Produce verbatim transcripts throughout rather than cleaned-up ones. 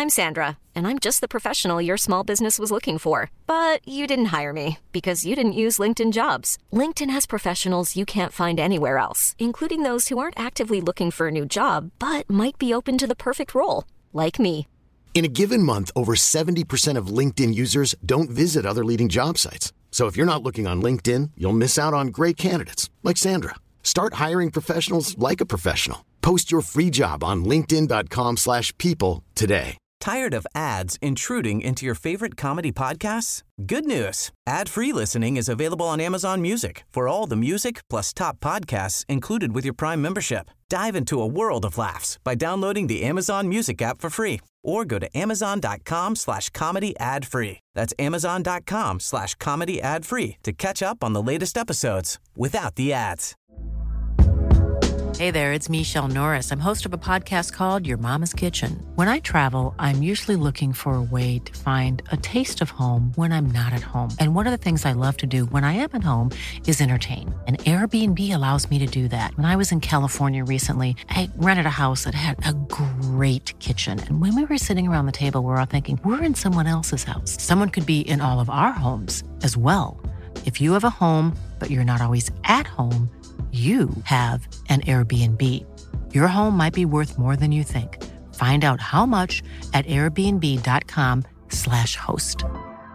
I'm Sandra, and I'm just the professional your small business was looking for. But you didn't hire me because you didn't use LinkedIn Jobs. LinkedIn has professionals you can't find anywhere else, including those who aren't actively looking for a new job, but might be open to the perfect role, like me. In a given month, over seventy percent of LinkedIn users don't visit other leading job sites. So if you're not looking on LinkedIn, you'll miss out on great candidates like Sandra. Start hiring professionals like a professional. Post your free job on linkedin dot com slash people today. Tired of ads intruding into your favorite comedy podcasts? Good news. Ad-free listening is available on Amazon Music for all the music plus top podcasts included with your Prime membership. Dive into a world of laughs by downloading the Amazon Music app for free or go to amazon.com slash comedy ad free. That's amazon.com slash comedy ad free to catch up on the latest episodes without the ads. Hey there, it's Michelle Norris. I'm host of a podcast called Your Mama's Kitchen. When I travel, I'm usually looking for a way to find a taste of home when I'm not at home. And one of the things I love to do when I am at home is entertain. And Airbnb allows me to do that. When I was in California recently, I rented a house that had a great kitchen. And when we were sitting around the table, we were all thinking, we're in someone else's house. Someone could be in all of our homes as well. If you have a home, but you're not always at home, you have an Airbnb. Your home might be worth more than you think. Find out how much at airbnb.com slash host.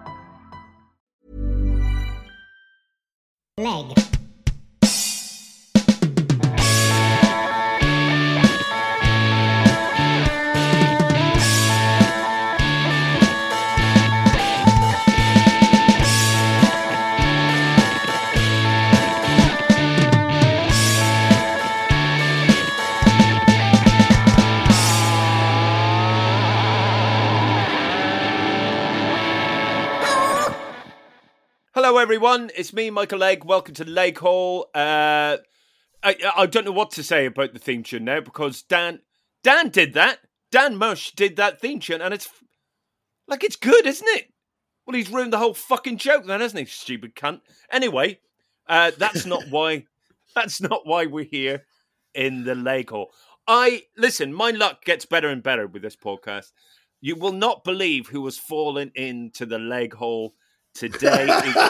Leg. Hello, everyone. It's me, Michael Legg. Welcome to Legg Hall. Uh, I, I don't know what to say about the theme tune now because Dan Dan did that. Dan Mush did that theme tune, and it's like it's good, isn't it? Well, he's ruined the whole fucking joke, then, hasn't he? Stupid cunt. Anyway, uh, that's not why. That's not why we're here in the Legg Hall. I listen. My luck gets better and better with this podcast. You will not believe who has fallen into the Legg Hall today.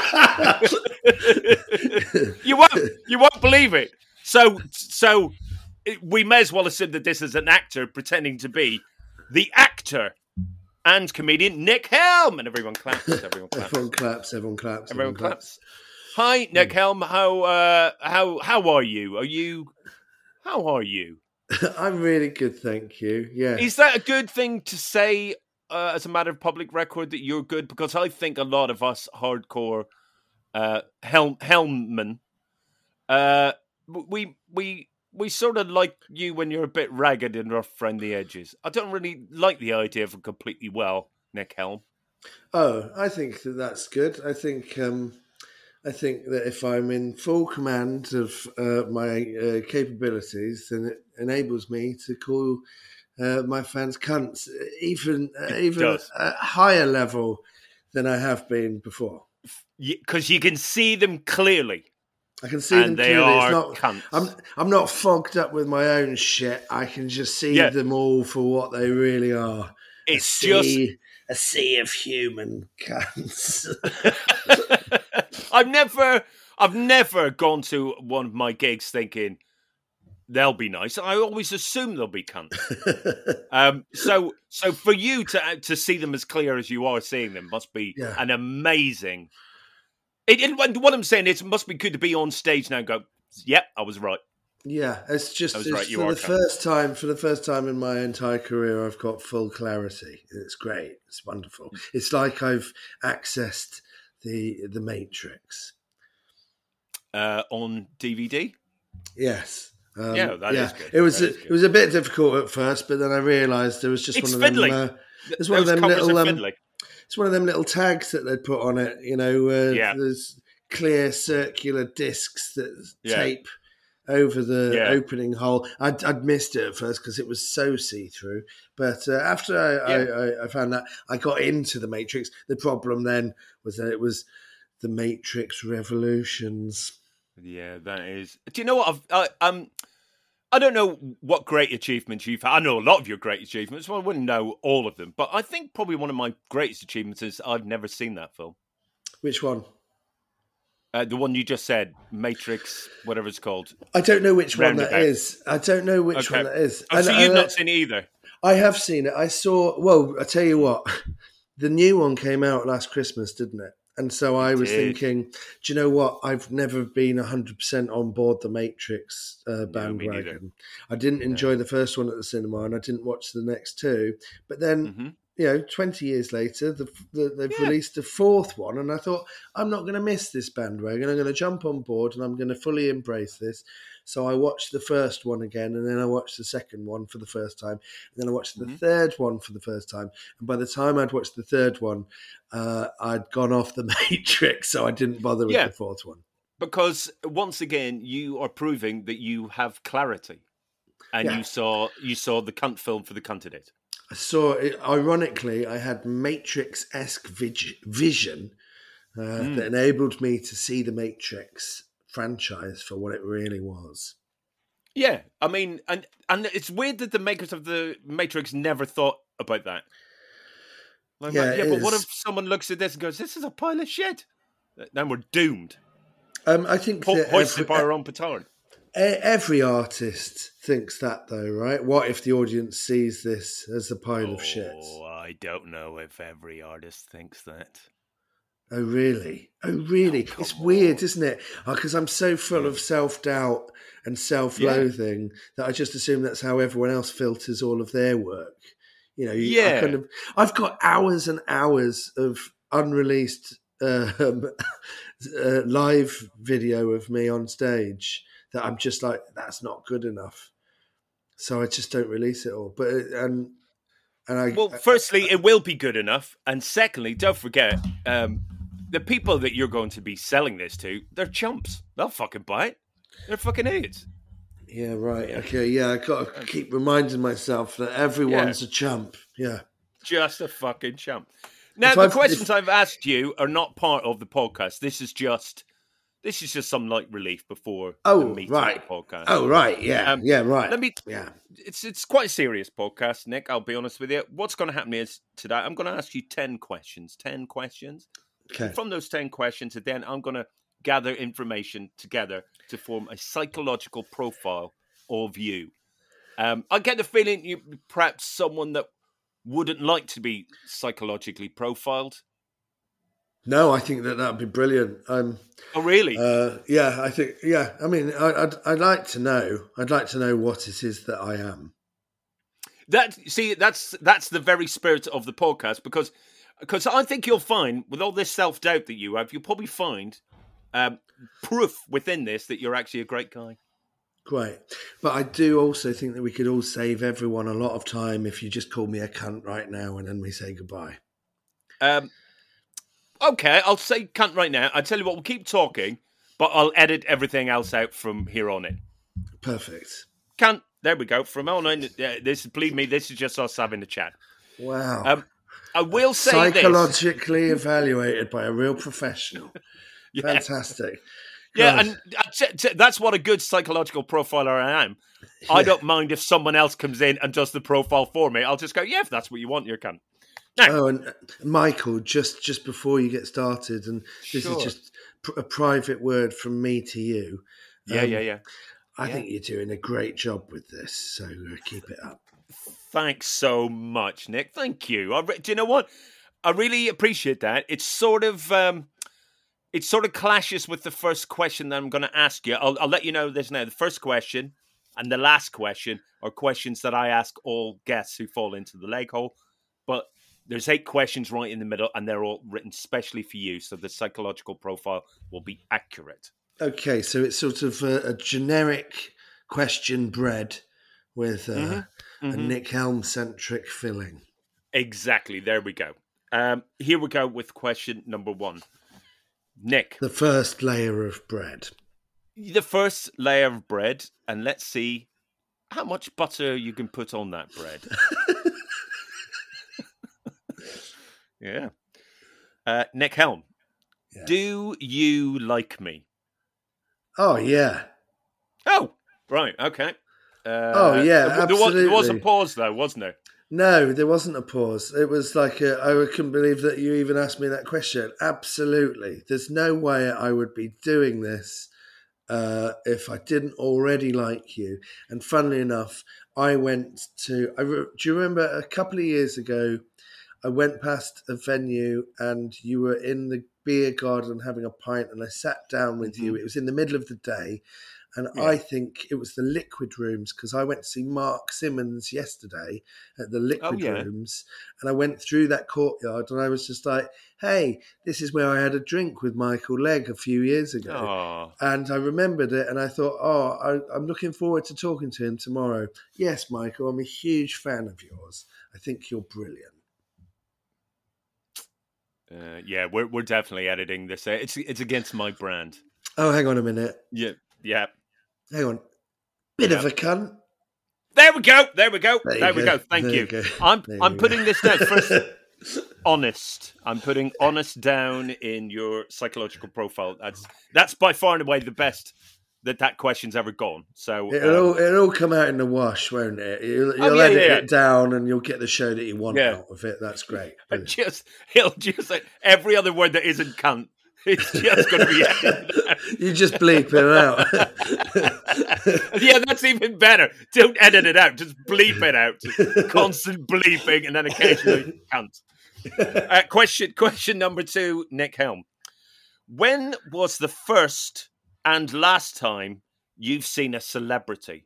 you won't you won't believe it. So so we may as well assume that this is an actor pretending to be the actor and comedian Nick Helm. And everyone claps. Everyone claps. Everyone claps. Everyone claps. Everyone, everyone claps. claps. Hi, Nick Helm. How uh how how are you? Are you how are you? I'm really good, thank you. Yeah. Is that a good thing to say? Uh, as a matter of public record, that you're good, because I think a lot of us hardcore uh, helm helmmen, uh, we we we sort of like you when you're a bit ragged and rough around the edges. I don't really like the idea of a completely well Nick Helm. Oh, I think that that's good. I think um, I think that if I'm in full command of uh, my uh, capabilities, then it enables me to call Uh, my fans cunts, even uh, even does. a higher level than I have been before. Because you can see them clearly. I can see and them they clearly. Are it's not, cunts. I'm I'm not fogged up with my own shit. I can just see Yeah. them all for what they really are. It's a just sea, a sea of human cunts. I've never I've never gone to one of my gigs thinking they'll be nice. I always assume they'll be cunts. um, so, so for you to to see them as clear as you are seeing them must be Yeah. an amazing. It, it, what I'm saying is, it must be good to be on stage now and go, "Yep, I was right." Yeah, it's just I was it's right, you for are the cunt. first time. For the first time in my entire career, I've got full clarity. It's great. It's wonderful. It's like I've accessed the the Matrix. Uh, on D V D. Yes. Um, Yeah, that yeah. is good. It was That a, is good. it was a bit difficult at first, but then I realised there was just It's one of fiddly. them. Uh, it's one of Those them covers little. are Um, fiddly. it's one of them little tags that they'd put on it. You know, uh, Yeah. there's clear circular discs that Yeah. tape over the Yeah. opening hole. I'd, I'd missed it at first because it was so see through. But uh, after I, Yeah. I, I, I found that, I got into the Matrix. The problem then was that it was the Matrix Revolutions. Yeah, that is. Do you know what? I've, I, um, I don't know what great achievements you've had. I know a lot of your great achievements, but I wouldn't know all of them. But I think probably one of my greatest achievements is I've never seen that film. Which one? Uh, the one you just said, Matrix, whatever it's called. I don't know which Roundabout. one that is. I don't know which Okay. one that is. Oh, so And- you've and- not seen it either? I have seen it. I saw, well, I tell you what, the new one came out last Christmas, didn't it? And so I was did. thinking, do you know what? I've never been one hundred percent on board the Matrix uh, No, me bandwagon. neither. I didn't enjoy the first one at the cinema and I didn't watch the next two. But then, Mm-hmm. you know, twenty years later, the, the, they've Yeah. released a fourth one. And I thought, I'm not going to miss this bandwagon. I'm going to jump on board and I'm going to fully embrace this. So I watched the first one again, and then I watched the second one for the first time, and then I watched the Mm-hmm. third one for the first time. And by the time I'd watched the third one, uh, I'd gone off the Matrix, so I didn't bother with Yeah. the fourth one. Because once again, you are proving that you have clarity, and Yeah. you saw you saw the cunt film for the cunt it is. I saw it, ironically, I had Matrix-esque vig- vision uh, Mm. that enabled me to see the Matrix franchise for what it really was. Yeah, I mean, and and it's weird that the makers of the Matrix never thought about that. Like, Yeah, like, yeah, it but what is. if someone looks at this and goes, "This is a pile of shit"? Then we're doomed. Um, I think Ho- that hoisted every- by our own petard. E- Every artist thinks that, though, right? What if the audience sees this as a pile of shit? Oh, I don't know if every artist thinks that. Oh, really? Oh, really? Oh, it's come weird, on. isn't it? Because I'm so full of self-doubt and self-loathing that I just assume that's how everyone else filters all of their work. You know, you- I Yeah. kind of, I've got hours and hours of unreleased um, uh, live video of me on stage that I'm just like, that's not good enough. So I just don't release it all. But and and I Well, firstly, it will be good enough, and secondly, don't forget, um, the people that you're going to be selling this to, they're chumps. They'll fucking buy it. They're fucking idiots. yeah, right, okay, yeah, I got to keep reminding myself that everyone's a chump. Yeah. Just a fucking chump. Now, If the I've- questions if- I've asked you are not part of the podcast. This is just, this is just some light relief before the Oh, meat right. of the podcast. Oh, right, yeah, Um, yeah, right. Let me. Yeah. It's it's quite a serious podcast, Nick. I'll be honest with you. What's going to happen is today I'm going to ask you ten questions. Ten questions. Okay. From those ten questions, and then I'm going to gather information together to form a psychological profile of you. Um, I get the feeling you perhaps someone that wouldn't like to be psychologically profiled. No, I think that that'd be brilliant. Um, Oh, really? uh, yeah, I think, yeah. I mean, I, I'd, I'd like to know. I'd like to know what it is that I am. That see, that's that's the very spirit of the podcast because because I think you'll find with all this self doubt that you have, you'll probably find um, proof within this that you're actually a great guy. Great. But I do also think that we could all save everyone a lot of time if you just call me a cunt right now and then we say goodbye. Um, okay, I'll say cunt right now. I tell you what, we'll keep talking, but I'll edit everything else out from here on in. Perfect. Cunt. There we go. From on in, uh, this believe me, this is just us having a chat. Wow. Um, I will say this. Psychologically evaluated by a real professional. Yeah. Fantastic. Yeah, God. and uh, t- t- that's what a good psychological profiler I am. I Yeah. don't mind if someone else comes in and does the profile for me. I'll just go, yeah, if that's what you want, you're cunt. Now, Oh, and uh, Michael, just just before you get started, and this Sure. is just pr- a private word from me to you. yeah, Um, yeah, yeah. I Yeah. think you're doing a great job with this, so uh, keep it up. Thanks so much, Nick. Thank you. I re- do you know what? I really appreciate that. It's sort of, um, it sort of clashes with the first question that I'm going to ask you. I'll, I'll let you know this now. The first question and the last question are questions that I ask all guests who fall into the leg hole. But there's eight questions right in the middle, and they're all written specially for you, so the psychological profile will be accurate. Okay, so it's sort of a, a generic question bread with uh, Mm-hmm. a Nick Helm centric filling. Exactly. There we go. Um, here we go with question number one. Nick, The first layer of bread. the first layer of bread, and let's see how much butter you can put on that bread. Yeah. Uh, Nick Helm, Yes. do you like me? Oh, yeah. Oh, right. Okay. Uh, oh yeah, there, absolutely. There was, there was a pause though, wasn't there? No, there wasn't a pause. It was like a, I couldn't believe that you even asked me that question. Absolutely, there's no way I would be doing this uh, if I didn't already like you. And funnily enough, I went to. I re, do you remember a couple of years ago? I went past a venue and you were in the beer garden having a pint, and I sat down with mm-hmm. you. It was in the middle of the day. And yeah. I think it was the Liquid Rooms, because I went to see Mark Simmons yesterday at the Liquid oh, yeah. Rooms. And I went through that courtyard and I was just like, hey, this is where I had a drink with Michael Legg a few years ago. Aww. And I remembered it and I thought, oh, I, I'm looking forward to talking to him tomorrow. Yes, Michael, I'm a huge fan of yours. I think you're brilliant. Uh, yeah, we're we're definitely editing this. It's it's against my brand. Oh, hang on a minute. Yeah, yeah. Hang on. Bit yeah. of a cunt. There we go. There we go. There, there we go. go. Thank there you. you go. I'm there I'm putting go. this down first. Honest. I'm putting honest down in your psychological profile. That's that's by far and away the best that that question's ever gone. So it'll um, all, it'll all come out in the wash, won't it? You'll, you'll oh, yeah, edit yeah, yeah. it down, and you'll get the show that you want yeah. out of it. That's great. just he'll just like every other word that isn't cunt. It's just going to be edited out. You just bleep it out. Yeah, that's even better. Don't edit it out. Just bleep it out. Just constant bleeping, and then occasionally cunt. Uh, question question number two, Nick Helm. When was the first and last time you've seen a celebrity?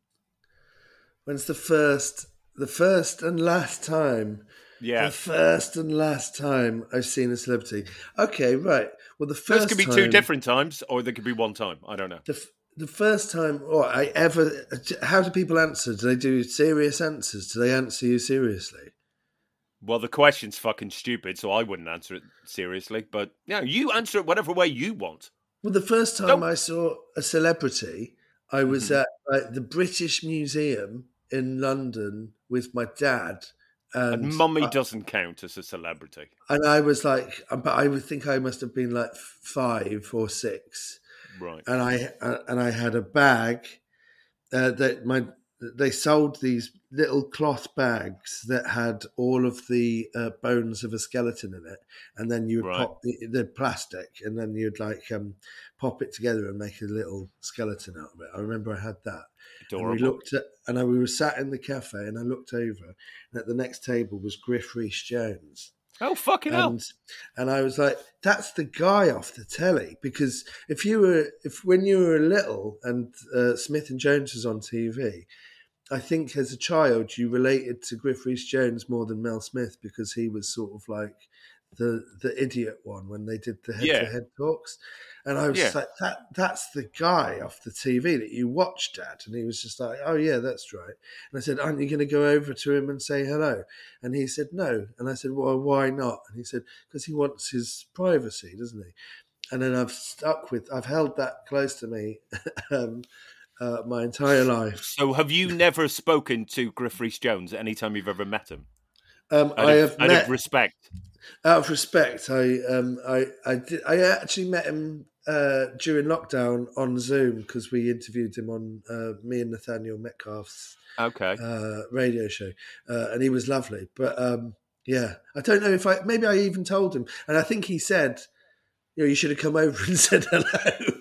When's the first, the first and last time? Yeah. The first and last time I've seen a celebrity. Okay, right. Well, the first Those could be time, two different times, or there could be one time. I don't know. The, the first time, or I ever, how do people answer? Do they do serious answers? Do they answer you seriously? Well, the question's fucking stupid, so I wouldn't answer it seriously. But yeah, you answer it whatever way you want. Well, the first time don't... I saw a celebrity, I was mm-hmm. at like, the British Museum in London with my dad. And, and Mummy I, doesn't count as a celebrity. And I was like, but I would think I must have been like five or six. Right. And I and I had a bag uh, that my they sold these little cloth bags that had all of the uh, bones of a skeleton in it, and then you would right. pop the, the plastic, and then you'd like um, pop it together and make a little skeleton out of it. I remember I had that. Adorable. And we looked at, and I, we were sat in the cafe, and I looked over, and at the next table was Griff Rhys-Jones. Oh, fucking hell. And, and I was like, that's the guy off the telly. Because if you were, if when you were little and uh, Smith and Jones was on T V, I think as a child you related to Griff Rhys-Jones more than Mel Smith, because he was sort of like the the idiot one when they did the head-to-head yeah. talks. And I was yeah. just like, that that's the guy off the T V that you watched, Dad. And he was just like, oh, yeah, that's right. And I said, aren't you going to go over to him and say hello? And he said, no. And I said, well, why not? And he said, because he wants his privacy, doesn't he? And then I've stuck with, I've held that close to me um, uh, my entire life. So have you never spoken to Griff Rhys-Jones any time you've ever met him? Um, out I of, have out met, of respect. Out of respect, I um, I I did. I actually met him uh, during lockdown on Zoom, because we interviewed him on uh, me and Nathaniel Metcalf's okay uh, radio show, uh, and he was lovely. But um, yeah, I don't know if I maybe I even told him, and I think he said, you know, you should have come over and said hello.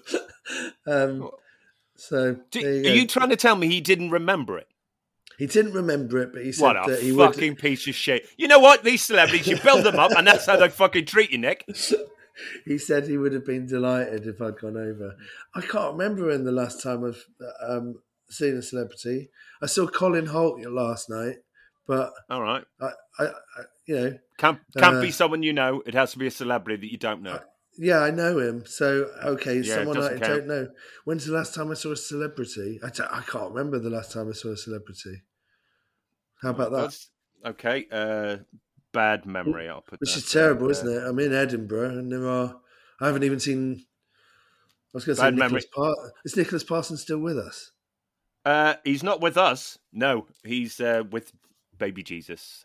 um, so Do, you are go. you trying to tell me he didn't remember it? He didn't remember it, but he said what a that he fucking would... piece of shit. You know what? These celebrities, you build them up, and that's how they fucking treat you, Nick. He said he would have been delighted if I'd gone over. I can't remember when the last time I've um, seen a celebrity. I saw Colin Holt last night, but all right, I, I, I you know, can't can't uh, be someone you know. It has to be a celebrity that you don't know. I, yeah, I know him. So okay, yeah, someone I count. don't know. When's the last time I saw a celebrity? I, t- I can't remember the last time I saw a celebrity. How about that? That's, okay, uh, bad memory. I'll put Which that is terrible, there. isn't it? I'm in Edinburgh, and there are. I haven't even seen. I was going to say Nicholas Par- Is Nicholas Parsons still with us? Uh, he's not with us. No, he's uh, with baby Jesus.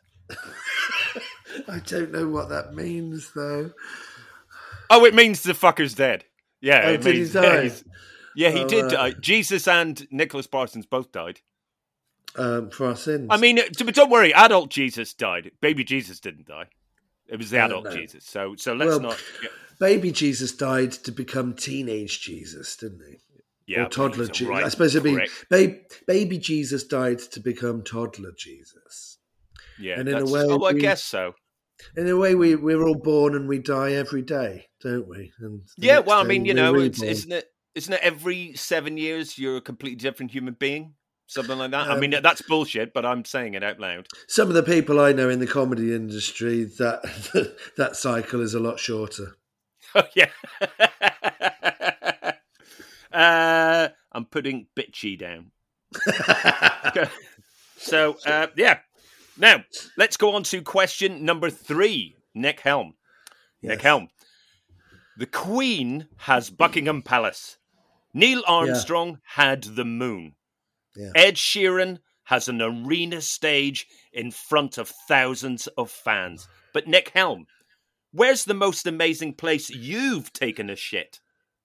I don't know what that means, though. Oh, it means the fucker's dead. Yeah, oh, it did means, he die? Yeah, yeah he oh, did right. die. Jesus and Nicholas Parsons both died. um, for our sins. I mean, but don't worry, adult Jesus died. Baby Jesus didn't die. It was the Uh, adult no. Jesus. So so let's well, not. baby Jesus died to become teenage Jesus, didn't he? Yeah, or toddler he's a Jesus. right I suppose it'd be prick. baby, baby Jesus died to become toddler Jesus. Yeah, and in a that's- way, oh, I we- guess so. In a way, we we're all born and we die every day, don't we? And the Yeah, next well, I day mean, you we're know, it's, reborn. isn't it? Isn't it every seven years you're a completely different human being? Something like that. I Um, mean, that's bullshit, but I'm saying it out loud. Some of the people I know in the comedy industry, that that cycle is a lot shorter. Oh yeah. uh, I'm putting bitchy down. Okay. So uh, yeah. Now let's go on to question number three. Nick Helm. Nick Yes. Helm. The Queen has Buckingham Palace. Neil Armstrong had the moon. Yeah. Ed Sheeran has an arena stage in front of thousands of fans. But Nick Helm, where's the most amazing place you've taken a shit?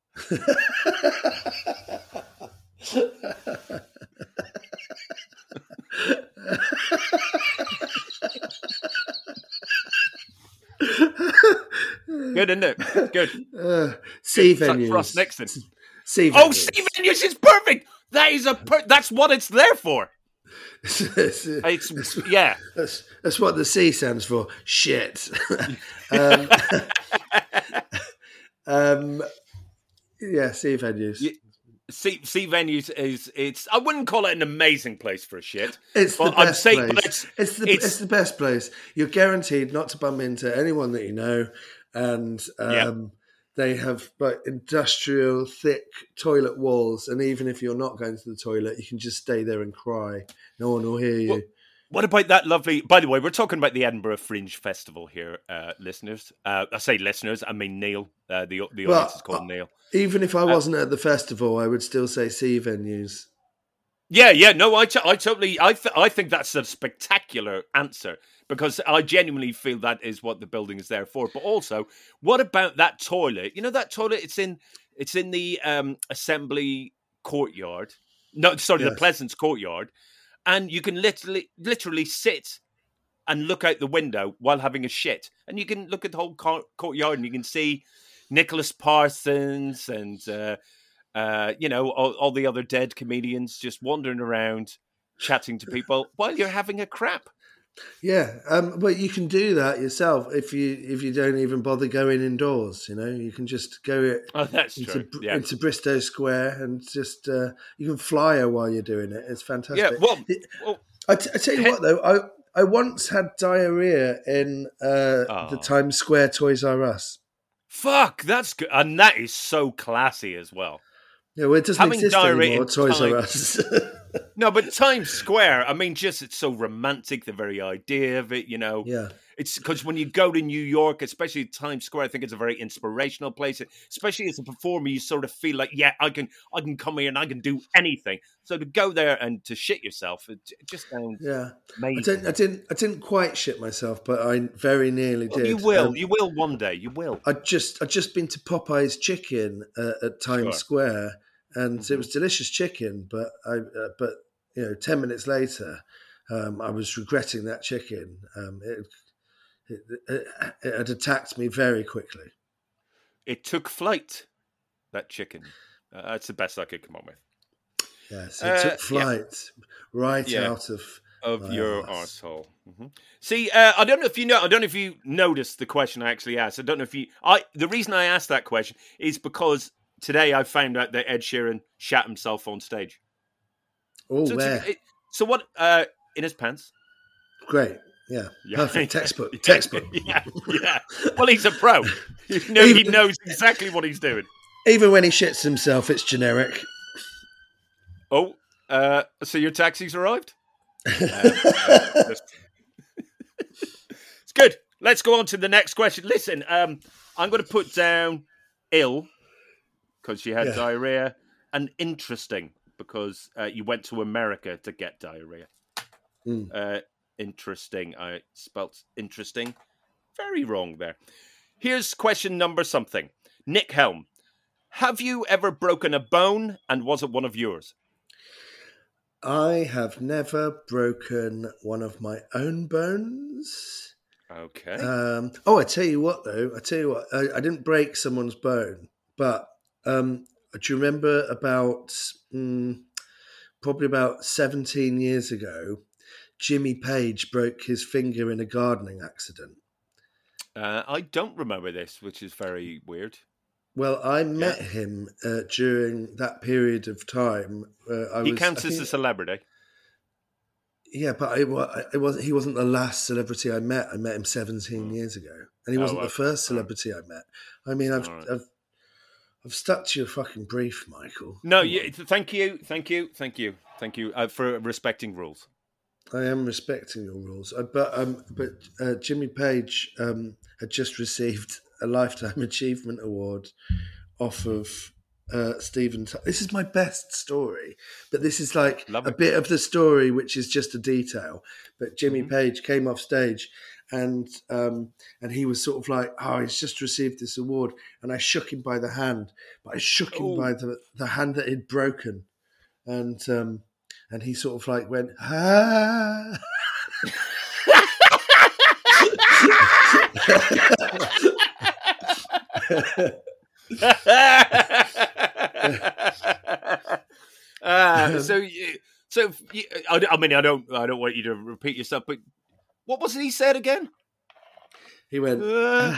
Good, isn't it? Good. Uh, sea It's like venues. Frost Nixon. Sea Oh, venues. sea venues is perfect. That is a per- that's what it's there for. It's- It's yeah. That's, that's what the C stands for. Shit. um, um, yeah, sea venues. Yeah. Sea, sea venues is it's. I wouldn't call it an amazing place for a shit. It's the but I'm best saying, place. but it's, It's, the it's- it's the best place. You're guaranteed not to bump into anyone that you know, and um, Yeah. they have like industrial thick toilet walls. And even if you're not going to the toilet, you can just stay there and cry. No one will hear you. Well, what about that lovely? By the way, we're talking about the Edinburgh Fringe Festival here, uh, listeners. Uh, I say listeners, I mean Neil. Uh, the the Well, audience is called uh, Neil. Even if I wasn't at the festival, I would still say sea venues. Yeah, yeah, no, I, t- I totally, I, th- I think that's a spectacular answer because I genuinely feel that is what the building is there for. But also, what about that toilet? You know that toilet? It's in, it's in the um, Assembly courtyard. No, sorry, the Yes. Pleasance courtyard, and you can literally, literally sit and look out the window while having a shit, and you can look at the whole cour- courtyard, and you can see Nicholas Parsons and. Uh, Uh, you know, all, all the other dead comedians just wandering around, chatting to people while you're having a crap. Yeah, um, but you can do that yourself if you if you don't even bother going indoors. You know, you can just go Oh, that's into, true. Yeah, into Bristow Square and just uh, you can flyer while you're doing it. It's fantastic. yeah. Well, well I, t- I tell you what though, I I once had diarrhea in uh, Oh. the Times Square Toys R Us. fuck, that's good, and that is so classy as well. Yeah, well, it doesn't Having exist diarrhea anymore. in Toys R Times- Us. No, but Times Square, I mean, just it's so romantic. The very idea of it, you know. yeah. It's because when you go to New York, especially Times Square, I think it's a very inspirational place. Especially as a performer, you sort of feel like, yeah, I can, I can come here and I can do anything. So to go there and to shit yourself, it, it just sounds Yeah, I amazing. didn't, I didn't, I didn't quite shit myself, but I very nearly Well, did. you will, Um, you will one day. You will. I just, I just been to Popeye's Chicken uh, at Times Sure. Square, and Mhm. it was delicious chicken. But I, uh, but you know, ten minutes later, um, I was regretting that chicken. Um, it, it, it, it had attacked me very quickly. It took flight. That chicken. Uh, that's the best I could come up with. Yes, it Uh, took yeah. flight right Yeah. out of. Of my your arse. arsehole. hmm See, uh, I don't know if you know. I don't know if you noticed the question I actually asked. I don't know if you. I the reason I asked that question is because today I found out that Ed Sheeran shat himself on stage. Oh, So, it's a- where? it- so what? Uh, in his pants. Great. Yeah. Yeah. Perfect. Textbook. Yeah, Textbook. Yeah, yeah. Well, he's a pro. You know, he knows exactly what he's doing. Even when he shits himself, it's generic. Oh, uh, so your taxi's arrived? Uh, uh, just- It's good. Let's go on to the next question. Listen, um, I'm going to put down ill because you had Yeah. diarrhea, and interesting because uh, you went to America to get diarrhea. Mm. Uh, interesting. I spelt interesting. Very wrong there. Here's question number something. Nick Helm, have you ever broken a bone, and was it one of yours? I have never broken one of my own bones. Okay. Um, oh, I tell you what, though. I tell you what. I, I didn't break someone's bone, but um, do you remember about um, probably about seventeen years ago, Jimmy Page broke his finger in a gardening accident? Uh, I don't remember this, which is very weird. Well, I met yeah. him uh, during that period of time. Uh, I he was, counts I as think, a celebrity. Yeah, but it, it wasn't. He wasn't the last celebrity I met. I met him seventeen mm. years ago, and he wasn't oh, okay. the first celebrity right. I met. I mean, I've, right. I've I've stuck to your fucking brief, Michael. No, you, thank you, thank you, thank you, thank you uh, for respecting rules. I am respecting your rules, uh, but um, but uh, Jimmy Page um, had just received a Lifetime Achievement Award off of uh, Stephen. T- this is my best story, but this is like Love a it. bit of the story, which is just a detail. But Jimmy mm-hmm. Page came off stage, and um, and he was sort of like, "Oh, he's just received this award," and I shook him by the hand, but I shook him Ooh. by the the hand that he'd broken, and um, and he sort of like went, "Ah." uh, so, you, so you, I, I mean, I don't, I don't want you to repeat yourself, but what was it he said again? He went. Uh,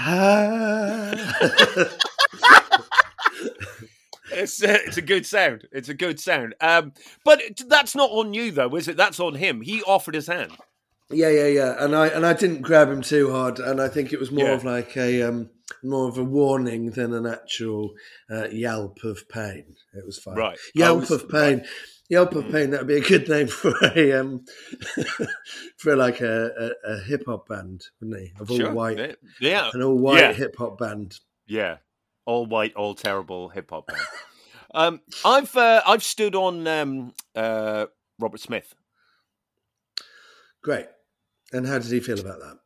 it's uh, it's a good sound. It's a good sound. Um, but that's not on you, though, is it? That's on him. He offered his hand. Yeah, yeah, yeah, and I and I didn't grab him too hard, and I think it was more yeah. of like a um, more of a warning than an actual uh, yelp of pain. It was fine. Right, yelp was, of pain, right. yelp of pain. That would be a good name for a um, for like a, a, a hip hop band, wouldn't he? Of all sure. white, yeah, an all white yeah. hip hop band. Yeah, all white, all terrible hip hop band. um, I've uh, I've stood on um, uh, Robert Smith. Great. And how did he feel about that?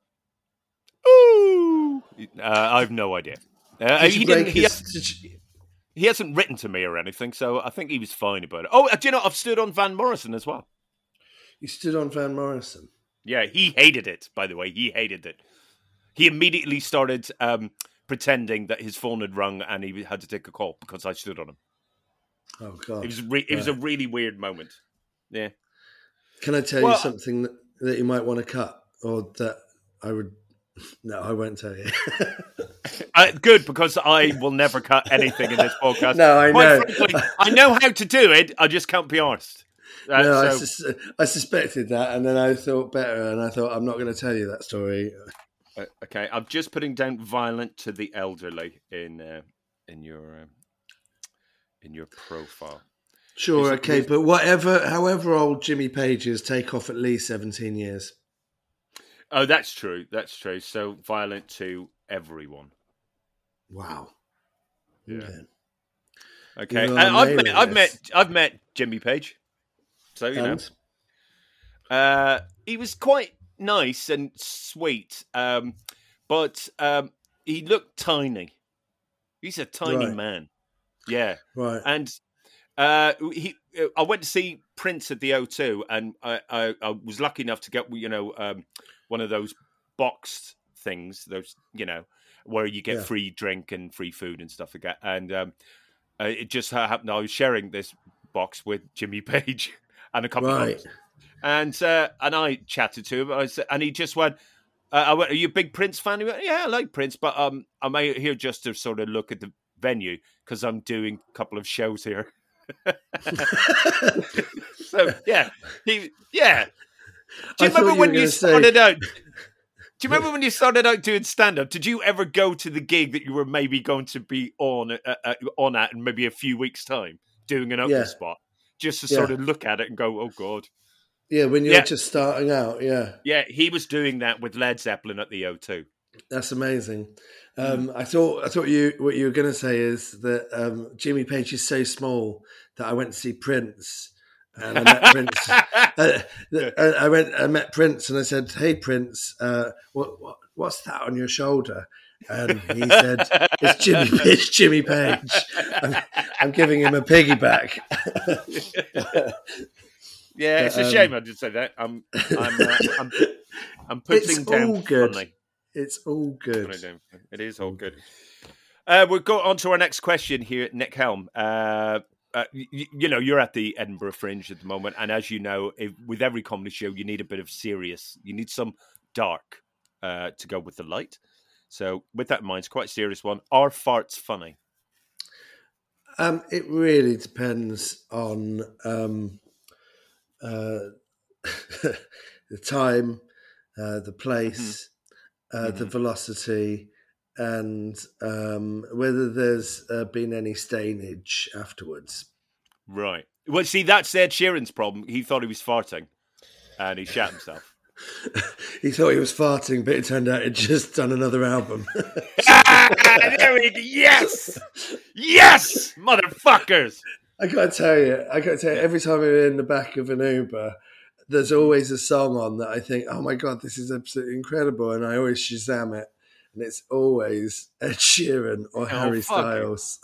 Ooh, uh, I have no idea. Uh, did he, didn't, his, he, has, did you... he hasn't written to me or anything, so I think he was fine about it. Oh, do you know, I've stood on Van Morrison as well. You stood on Van Morrison? Yeah, he hated it, by the way. He hated it. He immediately started um, pretending that his phone had rung and he had to take a call because I stood on him. Oh, God. It was, re- it was right. a really weird moment. Yeah. Can I tell well, you something that, that you might want to cut? Or that I would... No, I won't tell you. uh, good, because I will never cut anything in this podcast. No, I Quite know. Frankly, I know how to do it, I just can't be arsed. Uh, no, so... I, sus- I suspected that, and then I thought better, and I thought, I'm not going to tell you that story. Uh, okay, I'm just putting down violent to the elderly in uh, in your uh, in your profile. Sure, is okay, it, but whatever, however old Jimmy Page is, take off at least seventeen years. Oh, that's true. That's true. So violent to everyone. Wow. Yeah. Okay. okay. And I've met, I've met, I've met Jimmy Page. So you and? know, uh, he was quite nice and sweet, um, but um, he looked tiny. He's a tiny right. man. Yeah. Right. And uh, he, I went to see Prince at the O two, and I, I, I was lucky enough to get, you know, um, one of those boxed things, those, you know, where you get yeah. free drink and free food and stuff like that. And um, uh, it just happened I was sharing this box with Jimmy Page and a couple right. of others. And uh, and I chatted to him, I said, and he just went, uh, I went, are you a big Prince fan? He went, yeah, I like Prince, but um, I'm here just to sort of look at the venue because I'm doing a couple of shows here. So, yeah, he, yeah. Do you I remember you when you started say... out? Do you remember when you started out doing stand-up? Did you ever go to the gig that you were maybe going to be on uh, uh, on at in maybe a few weeks' time, doing an open yeah. spot, just to sort yeah. of look at it and go, "Oh God." Yeah, when you're yeah. just starting out. Yeah, yeah, he was doing that with Led Zeppelin at the O two. That's amazing. Um, I thought I thought you what you were going to say is that um, Jimmy Page is so small that I went to see Prince. And I met Prince. uh, I went. I met Prince, and I said, "Hey, Prince, uh, what, what, what's that on your shoulder?" And he said, "It's Jimmy. It's Jimmy Page. I'm, I'm giving him a piggyback." Yeah, But, it's a um, shame I did say that. I'm, I'm, uh, I'm, I'm putting it's down all good. funny. It's all good. It is all good. Uh, we'll go on to our next question here, Nick Helm. Uh, uh, you, you know, you're at the Edinburgh Fringe at the moment, and as you know, if, with every comedy show, you need a bit of serious. You need some dark uh, to go with the light. So, with that in mind, it's quite a serious one. Are farts funny? Um, it really depends on um, uh, the time, uh, the place, mm-hmm. uh, mm-hmm. the velocity, and um, whether there's uh, been any stainage afterwards. Right. Well, see, that's Ed Sheeran's problem. He thought he was farting, and he shat himself. He thought he was farting, but it turned out he'd just done another album. ah, there we go. Yes! Yes! Motherfuckers! I gotta tell you, I gotta tell you, every time I'm in the back of an Uber, there's always a song on that I think, oh my God, this is absolutely incredible. And I always Shazam it. And it's always Ed Sheeran or oh, Harry Styles.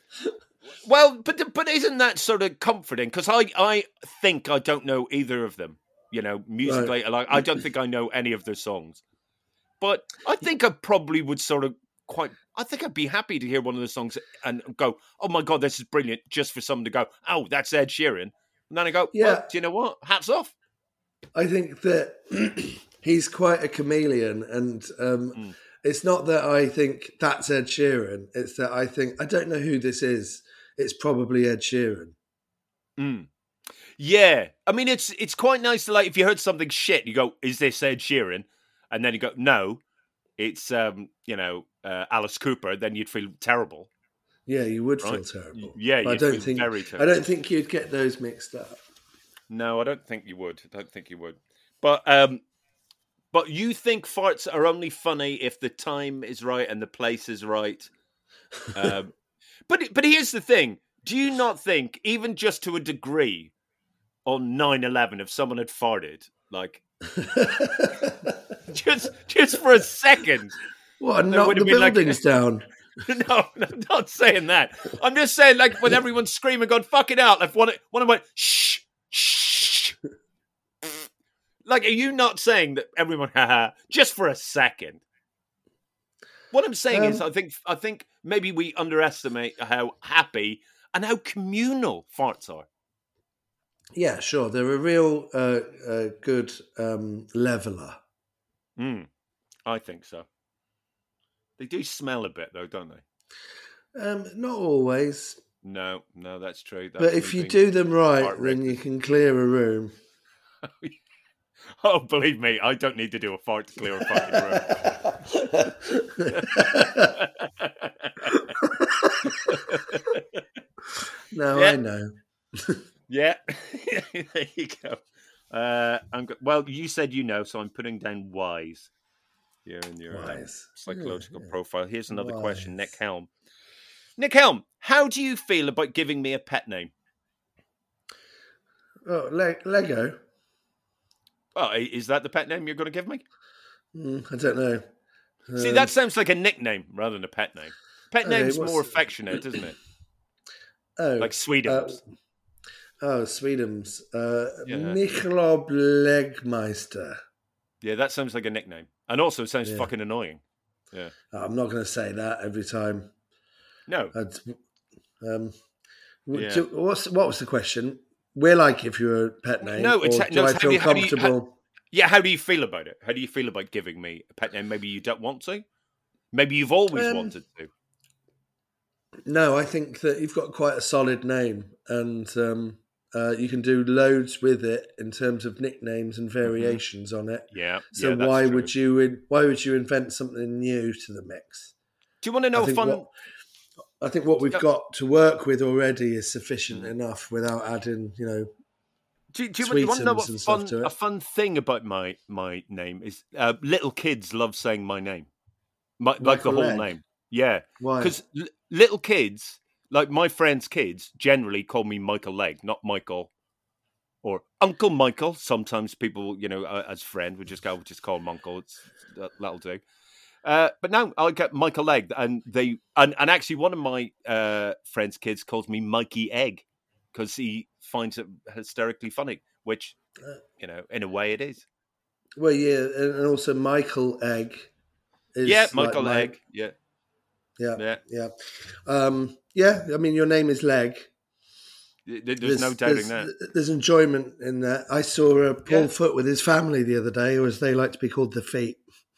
Well, but but isn't that sort of comforting? Because I, I think I don't know either of them. You know, musically, right. like I don't think I know any of their songs. But I think I probably would sort of quite. I think I'd be happy to hear one of the songs and go, "Oh my God, this is brilliant!" Just for someone to go, "Oh, that's Ed Sheeran," and then I go, "Yeah, well, do you know what? Hats off." I think that he's quite a chameleon, and um, mm. it's not that I think that's Ed Sheeran. It's that I think I don't know who this is. It's probably Ed Sheeran. Mm. Yeah, I mean, it's it's quite nice to, like, if you heard something shit, you go, "Is this Ed Sheeran?" And then you go, "No, it's um, you know uh, Alice Cooper." Then you'd feel terrible. Yeah, you would right? feel terrible. Yeah, but you'd I don't feel think very terrible. I don't think you'd get those mixed up. No, I don't think you would. I don't think you would. But um, but you think farts are only funny if the time is right and the place is right. Um, but but here's the thing: do you not think, even just to a degree, on nine eleven, if someone had farted, like just just for a second, what? Knock the buildings like, down. No, no, I'm not saying that. I'm just saying, like, when everyone's screaming, "God, fuck it out!" Like one, one of my shh, shh. Like, are you not saying that everyone, haha, just for a second? What I'm saying um, is, I think, I think maybe we underestimate how happy and how communal farts are. Yeah, sure. They're a real uh, uh, good um, leveler. Mm, I think so. They do smell a bit, though, don't they? Um, not always. No, no, that's true. That's but if you do them right, then you can clear a room. Oh, believe me, I don't need to do a fart to clear a fucking room. No, yeah. I know. Yeah, there you go. Uh, I'm go- well, you said you know, so I'm putting down wise here in your uh, psychological yeah, yeah. profile. Here's another wise. question, Nick Helm. Nick Helm, how do you feel about giving me a pet name? Oh, Le- Lego. Oh, is that the pet name you're going to give me? Mm, I don't know. Um, See, that sounds like a nickname rather than a pet name. Pet okay, name's more affectionate, isn't it? Oh, like Sweetums. Uh, oh, Sweetums. Uh, yeah. Michelob Legmeister. Yeah, that sounds like a nickname. And also it sounds yeah. fucking annoying. Yeah. I'm not going to say that every time. No. Um, yeah. do, what's, what was the question? We're like if you're a pet name. No, it's, or do no, I feel you, comfortable? How, how, yeah, how do you feel about it? How do you feel about giving me a pet name? Maybe you don't want to? Maybe you've always um, wanted to? No, I think that you've got quite a solid name and um, uh, you can do loads with it in terms of nicknames and variations mm-hmm. on it. Yeah. So yeah, why true. would you in, why would you invent something new to the mix? Do you want to know I fun? What, I think what we've got to work with already is sufficient enough without adding, you know, Do, do, you, do you want to know what fun, a fun thing about my, my name is? Uh, little kids love saying my name, my, like the whole Legg. name. Yeah, why? Because l- little kids, like my friends' kids, generally call me Michael Legg, not Michael or Uncle Michael. Sometimes people, you know, uh, as friend would just go, we'll just call him Uncle. It's, that, that'll do. Uh, but now I get Michael Legg, and they and, and actually one of my uh, friends' kids calls me Mikey Egg because he finds it hysterically funny which, you know, in a way it is. Well, yeah, and also Michael Egg. Is Yeah, like Michael my, Egg. Yeah. Yeah, yeah, yeah, um, yeah. I mean, your name is Leg. There's, there's no doubting there's, that. There's enjoyment in that. I saw uh, Paul Yeah. Foot with his family the other day, or as they like to be called, the Feet.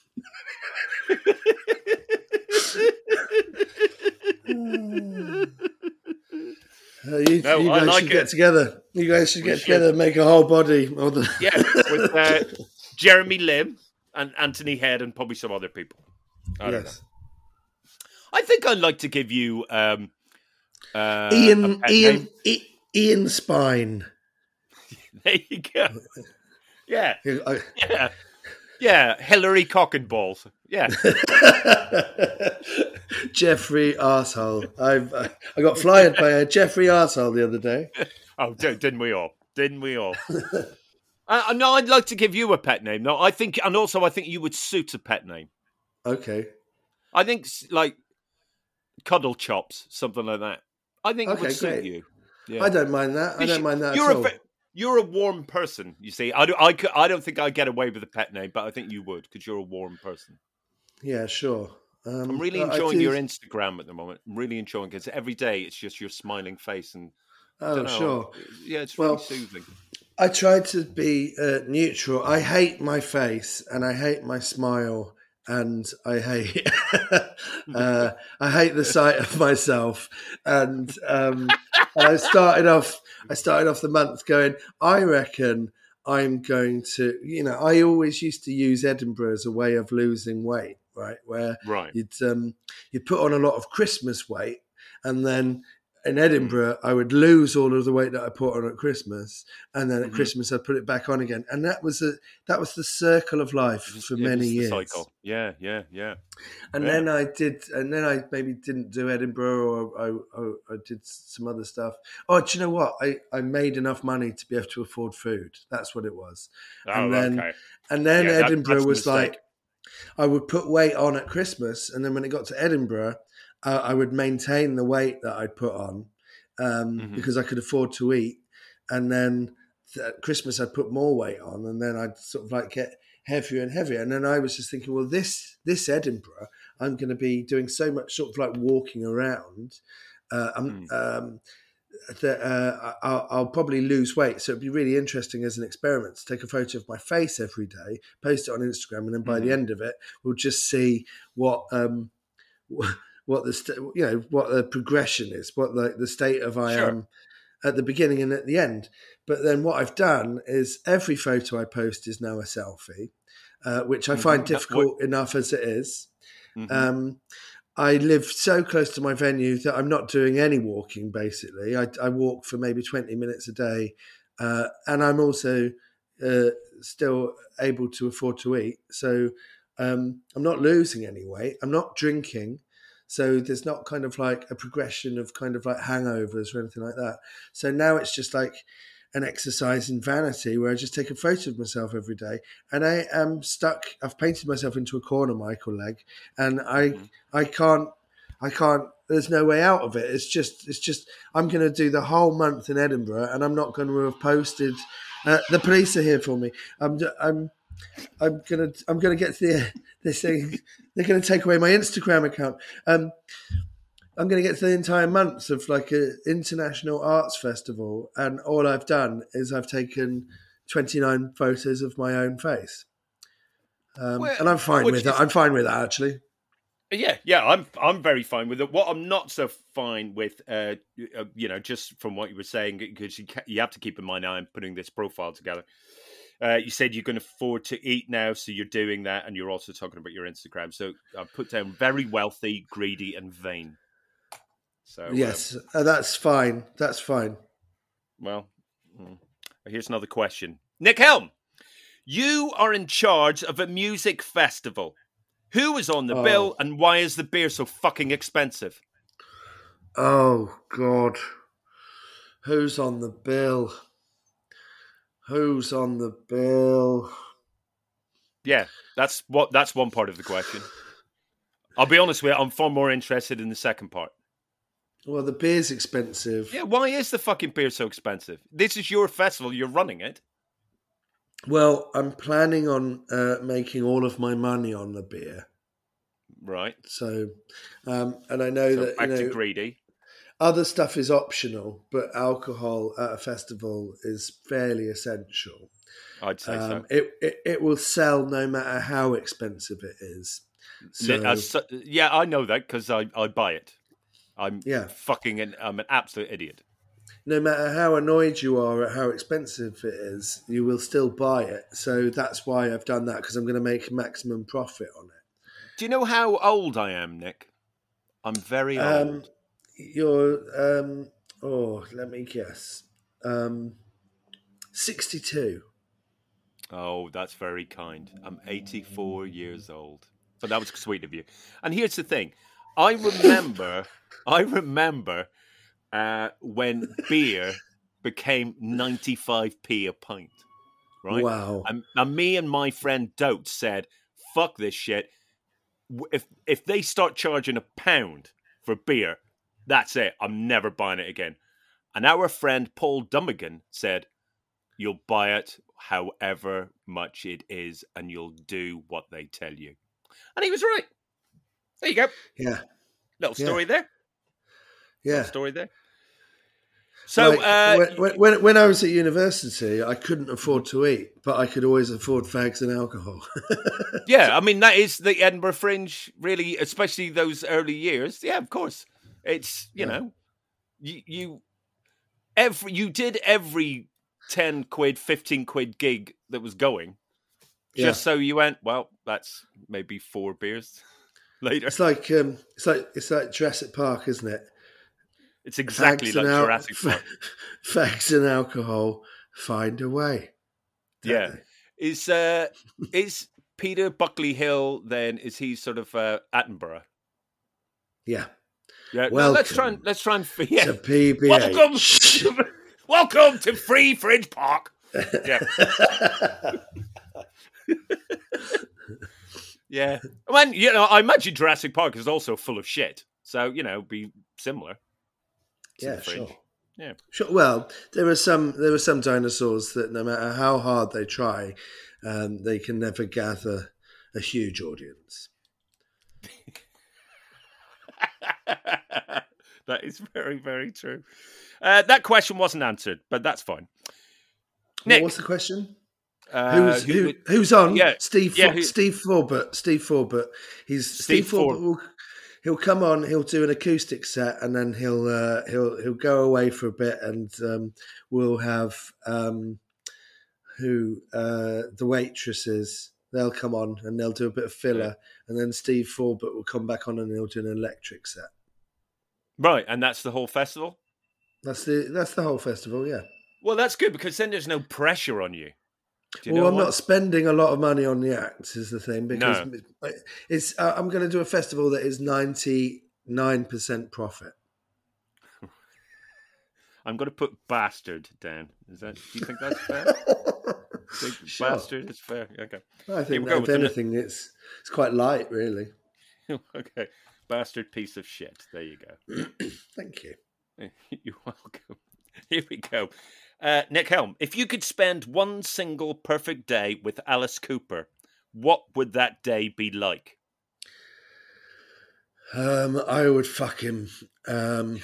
Uh, you, no, you guys like should it. get together. You guys should We get should. together and make a whole body. Or the... Yeah, with uh, Jeremy Lim and Anthony Head and probably some other people. I don't yes. know. I think I'd like to give you um, uh, Ian Ian name. I, Ian Spine. There you go. Yeah, I, yeah, yeah. Hillary Cock and Balls. Yeah. Jeffrey Arsehole. I've uh, I got flyered by a Jeffrey Arsehole the other day. Oh, didn't we all? Didn't we all? uh, no, I'd like to give you a pet name. No, I think, and also I think you would suit a pet name. Okay. I think like Cuddle Chops, something like that. I think Okay, it would suit great. you. Yeah. I don't mind that. I don't mind that You're at a all. ve- you're a warm person. You see, I do, I, could- I don't think I'd get away with a pet name, but I think you would because you're a warm person. Yeah, sure. Um, I'm really I enjoying do- your Instagram at the moment. I'm really enjoying it because every day it's just your smiling face and. I Oh, don't know, sure. Yeah, it's Well, really soothing. I try to be uh, neutral. I hate my face and I hate my smile and I hate uh, I hate the sight of myself. And, um, and I started off I started off the month going, I reckon I'm going to, you know, I always used to use Edinburgh as a way of losing weight, right? Where Right. you'd um, you'd put on a lot of Christmas weight and then in Edinburgh, I would lose all of the weight that I put on at Christmas, and then at Mm-hmm. Christmas I'd put it back on again, and that was a that was the circle of life for It many was the years. cycle. Yeah, yeah, yeah. And Yeah. then I did, and then I maybe didn't do Edinburgh, or I, I, I did some other stuff. Oh, do you know what? I, I made enough money to be able to afford food. That's what it was. Oh, and then, okay. and then Yeah, that- Edinburgh that's a was mistake. like, I would put weight on at Christmas, and then when it got to Edinburgh, uh, I would maintain the weight that I'd put on um, Mhm. because I could afford to eat. And then at Christmas, I'd put more weight on, and then I'd sort of like get heavier and heavier. And then I was just thinking, well, this this Edinburgh, I'm going to be doing so much sort of like walking around. Uh, I'm, Mm. um, that uh, I'll, I'll probably lose weight. So it'd be really interesting as an experiment to take a photo of my face every day, post it on Instagram, and then by Mhm. the end of it, we'll just see what um, what the st- you know what the progression is, what the the state of I Sure. am at the beginning and at the end. But then what I've done is every photo I post is now a selfie, uh, which I find Mhm. difficult enough as it is. Mhm. Um, I live so close to my venue that I'm not doing any walking, basically. I, I walk for maybe twenty minutes a day. Uh, and I'm also uh, still able to afford to eat. So um, I'm not losing any weight. I'm not drinking. So there's not kind of like a progression of kind of like hangovers or anything like that. So now it's just like an exercise in vanity where I just take a photo of myself every day, and I am stuck. I've painted myself into a corner, Michael Legg, and I, Mhm. I can't, I can't. There's no way out of it. It's just, it's just. I'm going to do the whole month in Edinburgh, and I'm not going to have posted. Uh, the police are here for me. I'm, I'm, I'm gonna, I'm gonna get to the. They're saying they're going to take away my Instagram account. Um, I'm going to get to the entire months of like an international arts festival, and all I've done is I've taken twenty-nine photos of my own face, um, Well, and I'm fine which with is- that. I'm fine with that, actually. Yeah, yeah, I'm I'm very fine with it. What I'm not so fine with, uh, uh, you know, just from what you were saying, because you ca- you have to keep in mind now I'm putting this profile together. Uh, you said you can afford to eat now, so you're doing that, and you're also talking about your Instagram. So I put down very wealthy, greedy, and vain. So um, Yes, uh, that's fine. That's fine. well, mm. here's another question. Nick Helm, you are in charge of a music festival. Who is on the Oh. bill, and why is the beer so fucking expensive? Oh God, who's on the bill? Who's on the bill? Yeah, that's what. That's one part of the question. I'll be honest with you, I'm far more interested in the second part. Well, the beer's expensive. Yeah, why is the fucking beer so expensive? This is your festival, you're running it. Well, I'm planning on uh, making all of my money on the beer. Right. So, um, and I know So that back you know to greedy. other stuff is optional, but alcohol at a festival is fairly essential. I'd say Um, so. it, it it will sell no matter how expensive it is. So, Li- as su- yeah, I know that because I, I buy it. I'm Yeah. fucking an, I'm an absolute idiot. no matter how annoyed you are at how expensive it is, you will still buy it. So that's why I've done that, because I'm going to make maximum profit on it. Do you know how old I am, Nick? I'm very old. Um, you're, um, oh, let me guess, um, sixty-two. Oh, that's very kind. I'm eighty-four years old. But that was sweet of you. And here's the thing. I remember, I remember uh, when beer became ninety-five p a pint, right? Wow. And, and me and my friend Dote said, fuck this shit. If if they start charging a pound for beer, that's it. I'm never buying it again. And our friend Paul Dummigan said, you'll buy it however much it is, and you'll do what they tell you. And he was right. There you go. Yeah. Little Yeah. story there. Yeah. Little story there. So, Like, uh, when, when, when I was at university, I couldn't afford to eat, but I could always afford fags and alcohol. yeah, I mean, that is the Edinburgh Fringe, really, especially those early years. Yeah, of course. It's, you Yeah. know, you, you, every, you did every ten quid, fifteen quid gig that was going, just Yeah. so you went, well, that's maybe four beers later. It's like um, it's like it's like Jurassic Park, isn't it? It's exactly Fags like and al- Jurassic Park. Fags and alcohol find a way. don't Yeah. they? Is uh is Peter Buckley Hill then, is he sort of uh, Attenborough? Yeah. Yeah. No, let's try and Welcome let's try and yeah. To P B H. Welcome to, welcome to Free Fridge Park. Yeah. yeah. I mean, you know, I imagine Jurassic Park is also full of shit. So, you know, be similar. to Yeah, the Fringe. sure. Yeah. Sure. Well, there are some there are some dinosaurs that no matter how hard they try, um, they can never gather a huge audience. That is very, very true. Uh, that question wasn't answered, but that's fine. Nick, What was the question? uh, Who's who who, would- who's on? Yeah, Steve yeah, For- who- Steve Forbert. Steve Forbert. He's Steve Steve, Forbert. Forbert. Will, he'll come on. He'll do an acoustic set, and then he'll uh, he'll he'll go away for a bit, and um, we'll have um, who uh, the waitresses. They'll come on and they'll do a bit of filler, and then Steve Forbert will come back on and he'll do an electric set. Right, and that's the whole festival? That's the that's the whole festival, yeah. Well, that's good, because then there's no pressure on you. Do you Well, know I'm what? not spending a lot of money on the acts, is the thing, because No. it's. Uh, I'm going to do a festival that is ninety-nine percent profit. I'm going to put bastard down. Is that? Do you think that's fair? Think Sure. Bastard is fair. Okay. I Here think we that go if with the- anything, it's it's quite light, really. okay. Bastard piece of shit. There you go. Thank you. You're welcome. Here we go. Uh, Nick Helm, if you could spend one single perfect day with Alice Cooper, what would that day be like? Um, I would fuck him. Um,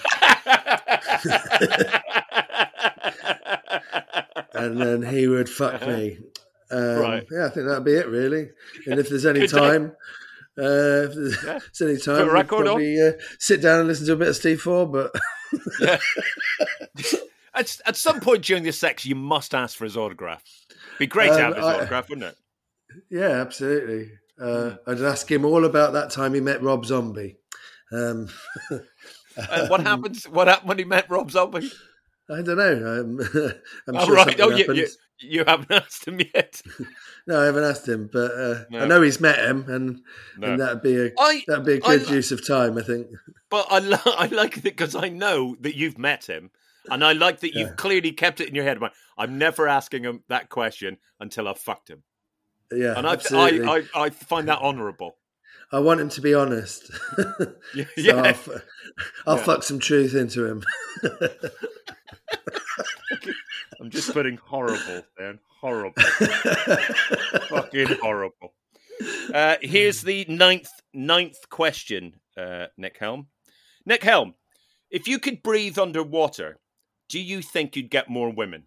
and then he would fuck me. Um, Right. Yeah, I think that'd be it, really. And if there's any Good day. time, uh, if there's, Yeah. there's any Put time, a we'd record on. probably uh, sit down and listen to a bit of Steve Forbert. Yeah. at, at some point during this sex, you must ask for his autograph. Be great to Um, have his I- autograph, wouldn't it? Yeah, absolutely. Uh, I'd ask him all about that time he met Rob Zombie. Um, And what happens? What happened when he met Rob Zombie? I don't know. I'm, I'm Oh, sure right. something Oh, you, happened. you, you haven't asked him yet. No, I haven't asked him, but uh, No. I know he's met him, and, No. and that'd be a I, that'd be a I good li- use of time, I think. But I, li- I like it because I know that you've met him, and I like that you've Yeah. clearly kept it in your head. I'm never asking him that question until I've fucked him, Yeah, and I, absolutely. I, I, I find that honourable. I want him to be honest. Yeah, So yeah. I'll, f- I'll Yeah. fuck some truth into him. I'm just putting horrible, Dan. Horrible. Fucking horrible. Uh, here's the ninth ninth question, uh, Nick Helm. Nick Helm, if you could breathe underwater, do you think you'd get more women?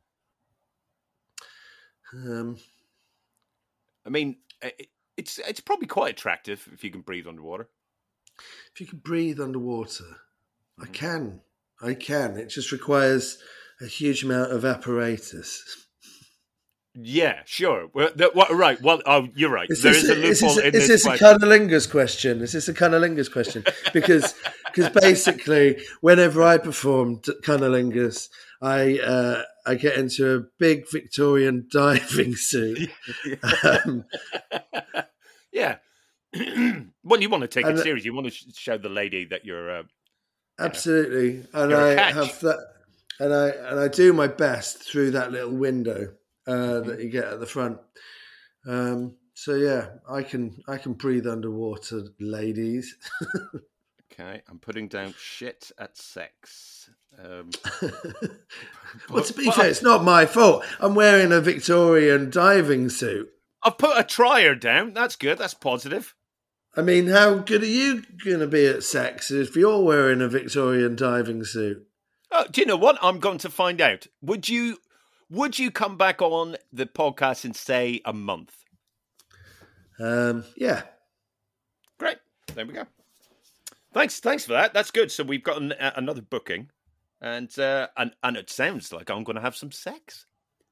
Um, I mean, it, it's it's probably quite attractive if you can breathe underwater. if you can breathe underwater, I can. I can. It just requires a huge amount of apparatus. Yeah, sure. Well, that, what, right. Well, oh, you're right. Is there this is a a, is loophole this a, in is this this a question. cunnilingus question? Is this a cunnilingus question? Because because basically, whenever I perform t- cunnilingus, I uh, I get into a big Victorian diving suit. um, Yeah. Well, you want to take it And- serious. You want to sh- show the lady that you're. Uh, absolutely, and You're a I catch. have that, and I and I do my best through that little window uh, that you get at the front. Um, so yeah, I can I can breathe underwater, ladies. okay, I'm putting down shit at sex. Um, Well, to be but- fair, it's not my fault. I'm wearing a Victorian diving suit. I've put a trier down. That's good. That's positive. I mean, how good are you going to be at sex if you're wearing a Victorian diving suit? Oh, do you know what? I'm going to find out. Would you would you come back on the podcast in, say, a month? Um, yeah. Great. There we go. Thanks. Thanks for that. That's good. So we've got an, uh, another booking, and uh, and and it sounds like I'm going to have some sex.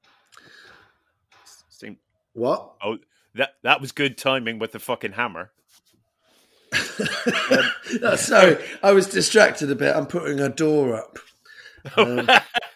Seem, What? oh, that that was good timing with the fucking hammer. No, sorry, I was distracted a bit. I'm putting a door up. Um,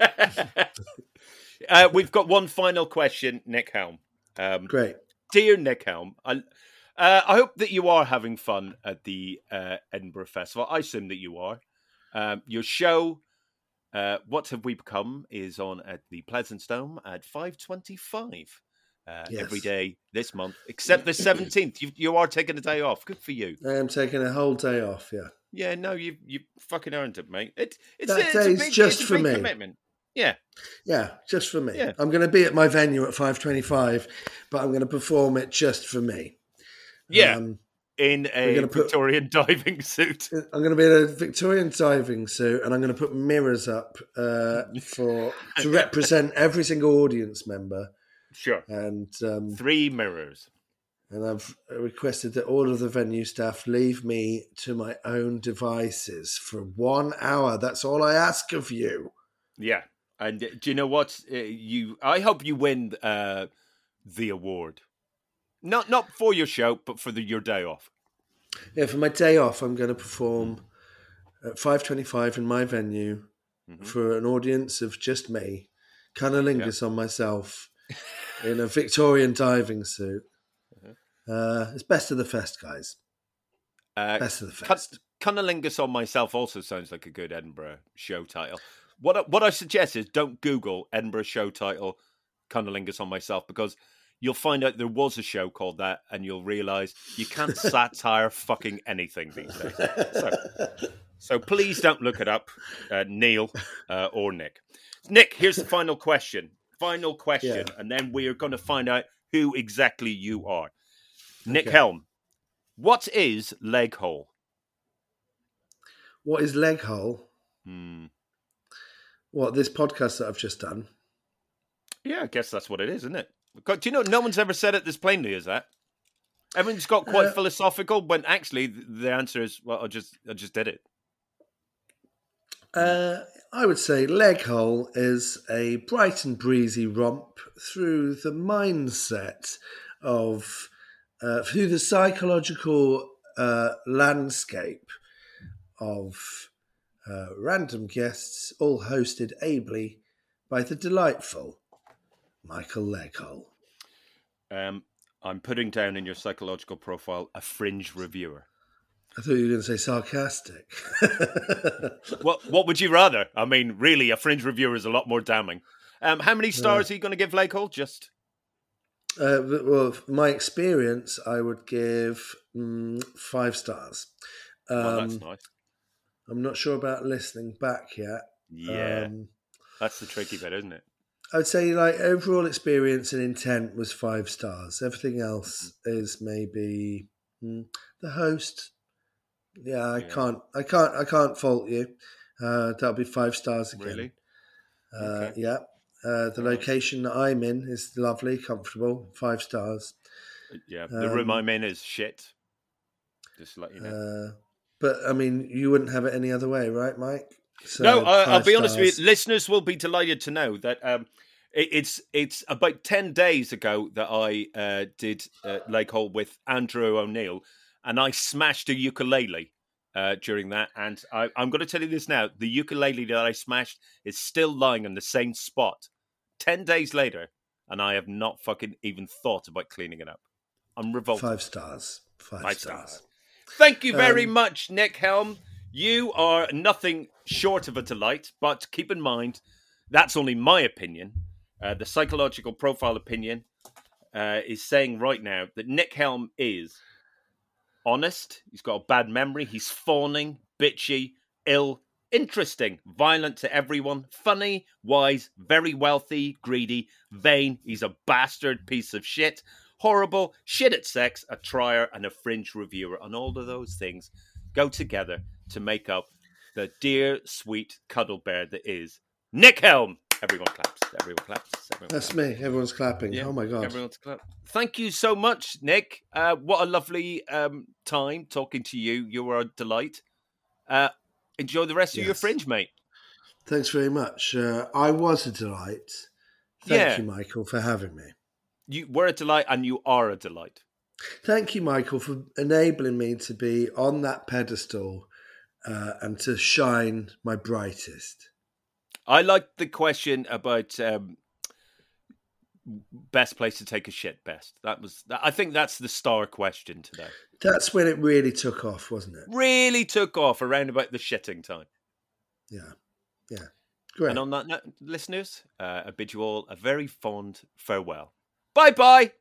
uh, we've got one final question, Nick Helm. Um, great. Dear Nick Helm, I, uh, I hope that you are having fun at the uh, Edinburgh Festival. I assume that you are. Um, your show, uh, What Have We Become, is on at the Pleasance Dome at five twenty-five uh, Yes. every day this month, except the seventeenth. You, you are taking a day off. Good for you. I am taking a whole day off, yeah. Yeah, no, you you fucking earned it, mate. It, it's, That it's a day's big, just it's a for big me. commitment. Yeah. Yeah, just for me. Yeah. I'm going to be at my venue at five twenty-five, but I'm going to perform it just for me. Yeah. Um, In a gonna put- Victorian diving suit. I'm going to be in a Victorian diving suit, and I'm going to put mirrors up uh, for to represent every single audience member. Sure. And um, Three mirrors. and I've requested that all of the venue staff leave me to my own devices for one hour. That's all I ask of you. Yeah. And uh, do you know what? Uh, you, I hope you win uh, the award. Not not for your show, but for the, your day off. Yeah, for my day off, I'm going to perform at five twenty-five in my venue Mm-hmm. for an audience of just me, cunnilingus on myself in a Victorian diving suit. Uh, it's best of the fest, guys. Uh, Best of the Cun- fest. Cunnilingus on myself also sounds like a good Edinburgh show title. What I, what I suggest is don't Google Edinburgh show title Cunnilingus on myself, because you'll find out there was a show called that, and you'll realise you can't satire fucking anything these days. So, so please don't look it up, uh, Neil uh, or Nick. Nick, here's the final question. Final question, Yeah. and then we are going to find out who exactly you are. Nick Okay. Helm, what is leg hole? What is leg hole? Hmm. What, this podcast that I've just done? Yeah, I guess that's what it is, isn't it? Do you know, no one's ever said it as plainly as that. Everyone's got quite Uh, philosophical, when actually the answer is, well, I just, I just did it. Uh, I would say leg hole is a bright and breezy romp through the mindset of, uh, through the psychological uh, landscape of uh, random guests, all hosted ably by the delightful Michael Leghole. Um, I'm putting down in your psychological profile a fringe reviewer. I thought you were going to say sarcastic. What, what would you rather? I mean, really, a fringe reviewer is a lot more damning. Um, how many stars are you going to give Lake Hall? Just Uh, but, well, my experience, I would give mm, five stars. Um, well, that's nice. I'm not sure about listening back yet. Yeah, Um, that's the tricky bit, isn't it? I would say like overall experience and intent was five stars. Everything else is maybe hmm, the host. Yeah, I yeah. can't, I can't, I can't fault you. Uh, that'll be five stars again. Really? Uh, okay. Yeah. Uh, the right. location that I'm in is lovely, comfortable, five stars. Yeah, the um, room I'm in is shit. Just to let you know. Uh, but I mean, you wouldn't have it any other way, right, Mike? So, no, uh, I'll be stars. honest with you. Listeners will be delighted to know that um, it, it's it's about ten days ago that I uh, did uh, Lake Hall with Andrew O'Neill, and I smashed a ukulele uh, during that. And I, I'm going to tell you this now: the ukulele that I smashed is still lying on the same spot ten days later, and I have not fucking even thought about cleaning it up. I'm revolted. Five stars. Five, Five stars. stars. Thank you very um, much, Nick Helm. You are nothing short of a delight, but keep in mind, that's only my opinion. Uh, the psychological profile opinion uh, is saying right now that Nick Helm is honest, he's got a bad memory, he's fawning, bitchy, ill, interesting, violent to everyone, funny, wise, very wealthy, greedy, vain, he's a bastard piece of shit, horrible, shit at sex, a trier, and a fringe reviewer. And all of those things go together to make up the dear, sweet cuddle bear that is Nick Helm. Everyone claps. Everyone claps. Everyone That's claps. me. Everyone's clapping. Yeah, oh my God. Everyone's clapping. Thank you so much, Nick. Uh, what a lovely um, time talking to you. You were a delight. Uh, enjoy the rest yes. of your fringe, mate. Thanks very much. Uh, I was a delight. Thank yeah. you, Michael, for having me. You were a delight and you are a delight. Thank you, Michael, for enabling me to be on that pedestal uh, and to shine my brightest. I like the question about um, best place to take a shit best. That was, I think that's the star question today. That's when it really took off, wasn't it? Really took off around about the shitting time. Yeah, yeah. Great. And on that note, listeners, uh, I bid you all a very fond farewell. Bye-bye.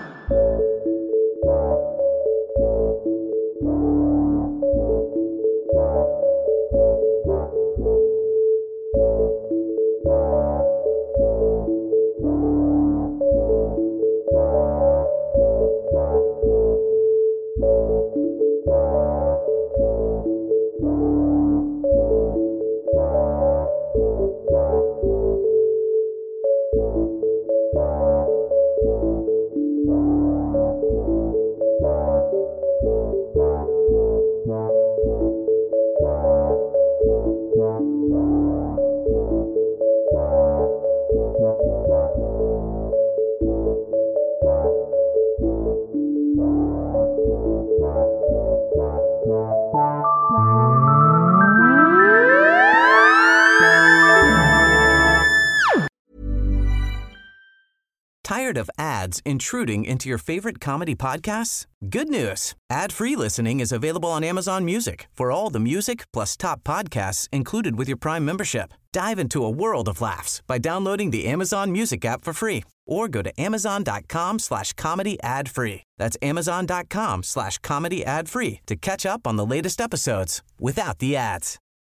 Tired of ads intruding into your favorite comedy podcasts? Good news. Ad-free listening is available on Amazon Music for all the music plus top podcasts included with your Prime membership. Dive into a world of laughs by downloading the Amazon Music app for free or go to amazon.com slash comedy ad free. That's amazon.com slash comedy ad free to catch up on the latest episodes without the ads.